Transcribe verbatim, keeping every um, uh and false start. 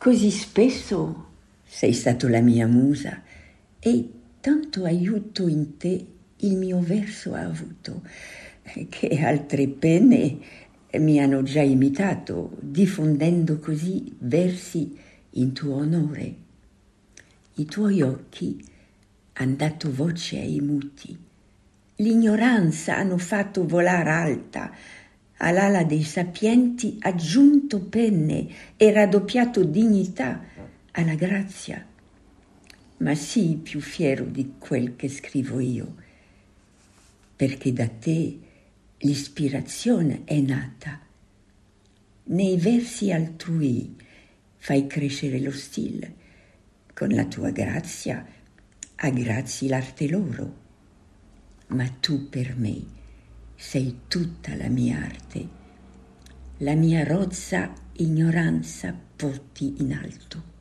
Così spesso sei stato la mia musa e tanto aiuto in te il mio verso ha avuto, che altre penne mi hanno già imitato, diffondendo così versi in tuo onore. I tuoi occhi han dato voce ai muti, l'ignoranza hanno fatto volar alta, all'ala dei sapienti aggiunto penne e raddoppiato dignità alla grazia. Ma sii più fiero di quel che scrivo io, perché da te l'ispirazione è nata. Nei versi altrui fai crescere lo stile, con la tua grazia aggrazi l'arte loro. Ma tu per me sei tutta la mia arte, la mia rozza ignoranza porti in alto.